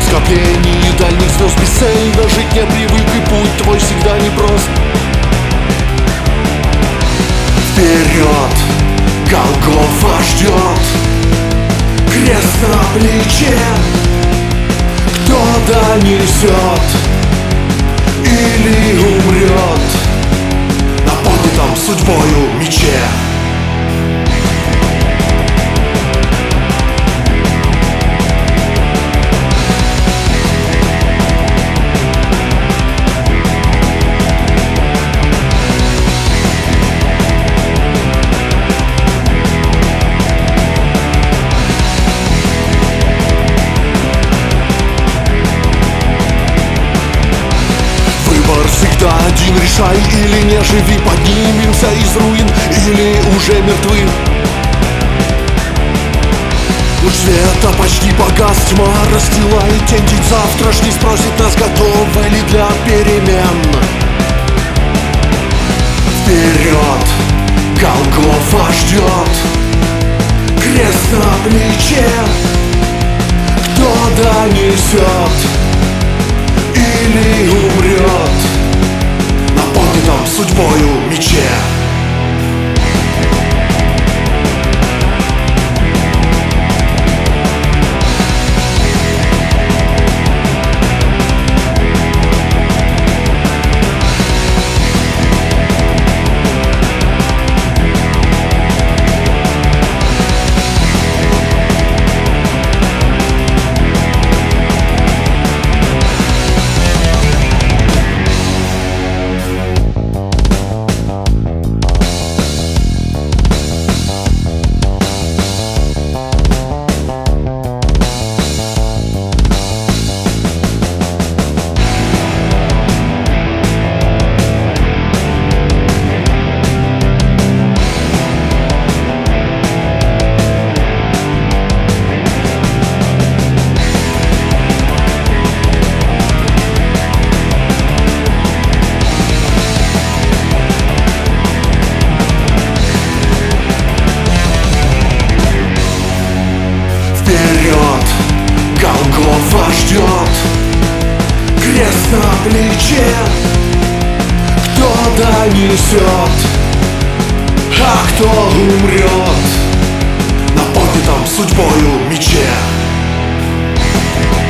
скоплении дальних звезд бесцельно жить не привык, и путь твой всегда непрост. Вперед, Голгофа ждет, крест на плече. Кто донесет или умрет на поднятом судьбою мече. Всегда один, решай или не живи. Поднимемся из руин или уже мертвы. Луч света почти погас, тьма расстилает тень. День завтрашний спросит нас, готовы ли для перемен. Вперед, Голгофа ждет, крест на плече. Кто донесет или умрет на поднятом судьбою мече. Голгофа ждет, крест на плече. Кто донесет, а кто умрет на поднятом судьбою мече.